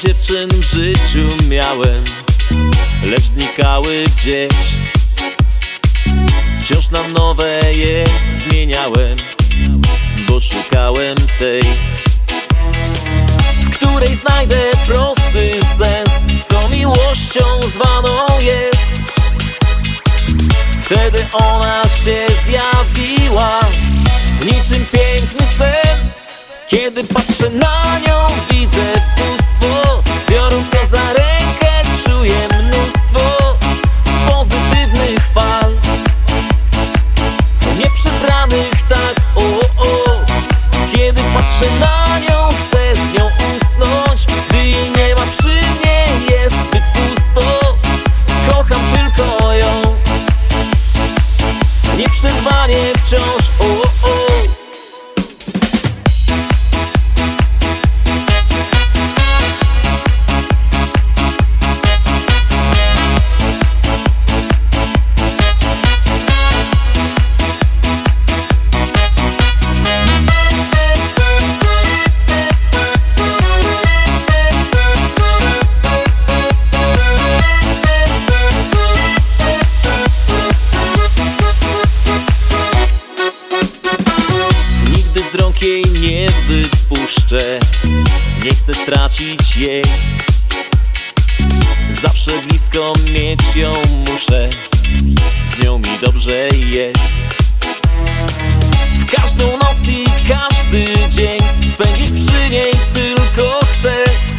dziewczyn w życiu miałem, lecz znikały gdzieś. Wciąż na nowe je zmieniałem, bo szukałem tej, w której znajdę prosty sens, co miłością zwaną jest. Wtedy ona się zjawiła, niczym piękny sen. Kiedy patrzę na nią, widzę bóstwo. Biorąc ją za rękę, czuję mnóstwo pozytywnych fal, nieprzebranych tak, o, o. Kiedy patrzę na nią, chcę z nią usnąć. Gdy jej nie ma, przy mnie jest zbyt pusto. Kocham tylko ją, nieprzerwanie wciąż, o, o. Z rąk jej nie wypuszczę, nie chcę stracić jej. Zawsze blisko mieć ją muszę, z nią mi dobrze jest. Każdą noc i każdy dzień spędzić przy niej tylko chcę.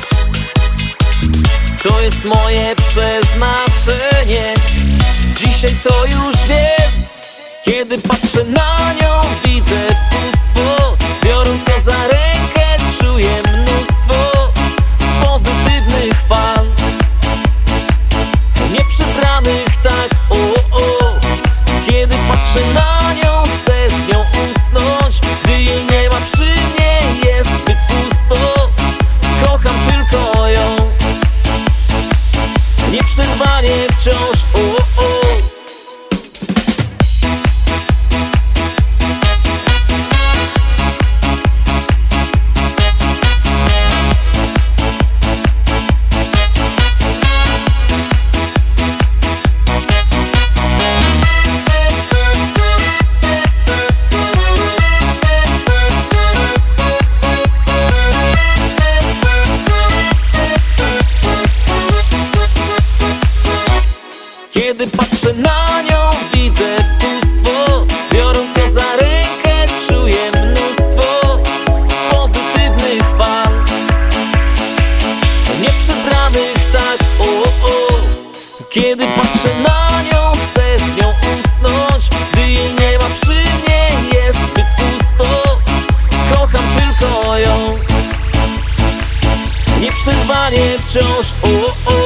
To jest moje przeznaczenie, dzisiaj to już wiem. Kiedy patrzę na nią, widzę bóstwo. Biorąc ją za rękę, czuję mnóstwo pozytywnych fal, nieprzebranych tak, o, o. Kiedy patrzę na nią, chcę z nią usnąć. Gdy jej nie ma, przy mnie jest zbyt pusto. Kocham tylko ją, nieprzerwanie wciąż, o, o. Kiedy patrzę na nią, widzę bóstwo. Biorąc ją za rękę, czuję mnóstwo pozytywnych fal, nieprzebranych tak, o, o. Kiedy patrzę na nią, chcę z nią usnąć. Gdy jej nie ma, przy mnie jest zbyt pusto. Kocham tylko ją, nieprzerwanie wciąż, o, o.